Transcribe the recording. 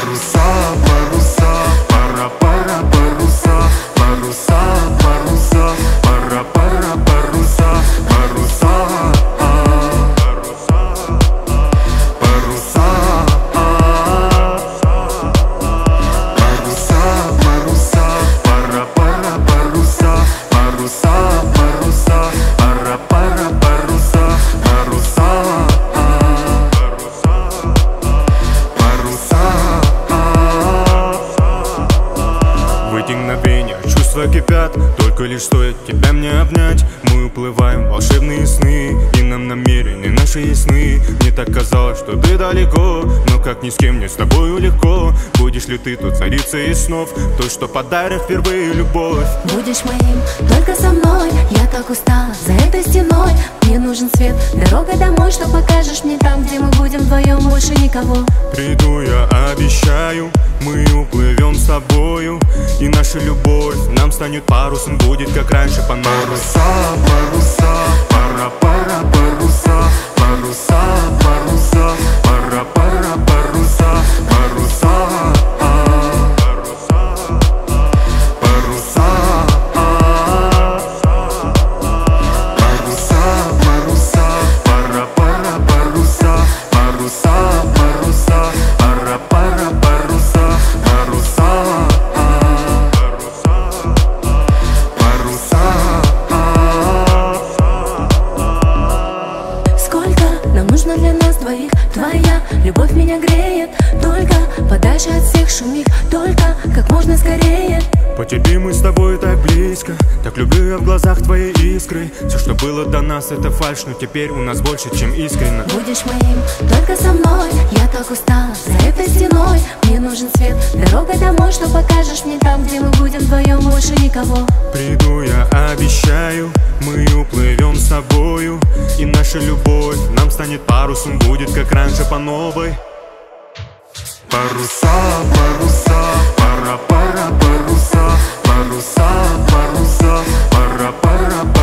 Паруса, паруса, пара-пара, паруса, паруса, паруса, пара-пара, паруса, паруса, паруса, паруса, паруса, пара-пара, паруса, паруса, паруса, пара-пара, паруса, паруса, В эти мгновения чувства кипят, только лишь стоит тебя мне обнять. Мы уплываем в волшебные сны, и нам намерены наши ясны. Мне так казалось, что ты далеко, но как ни с кем мне с тобою легко. Будешь ли ты тут царицей из снов, той, что подарит впервые любовь? Будешь моим только со мной. Я так устала за этой стеной. Мне нужен свет, дорога домой, что покажешь мне там, где мы будем вдвоем, больше никого. Приду, я обещаю, мы уплывем с тобою, и наша любовь нам станет парусом, будет как раньше по новой. паруса, паруса, пара-пара, паруса, паруса, паруса, пара-пара, паруса, паруса, паруса, паруса, паруса, пара-пара, паруса, паруса, паруса, пара-пара, паруса, паруса, паруса. Сколько нам нужно для нас двоих? Твоя любовь меня греет. Только подальше от всех шумих, только как можно скорее. По тебе мы с тобой так близко, так люблю я в глазах твоей искры. Все, что было до нас, это фальшь, но теперь у нас больше, чем искренно. Будешь моим только со мной. Я так устала за этой стеной. Мне нужен свет, дорога домой, что покажешь мне там, где мы будем вдвоем, больше никого. Приду, я обещаю, мы уплывем с тобою, и наша любовь нам станет парусом, будет как раньше по новой. Паруса, паруса, пара-пара, паруса, паруса, паруса, пара-пара,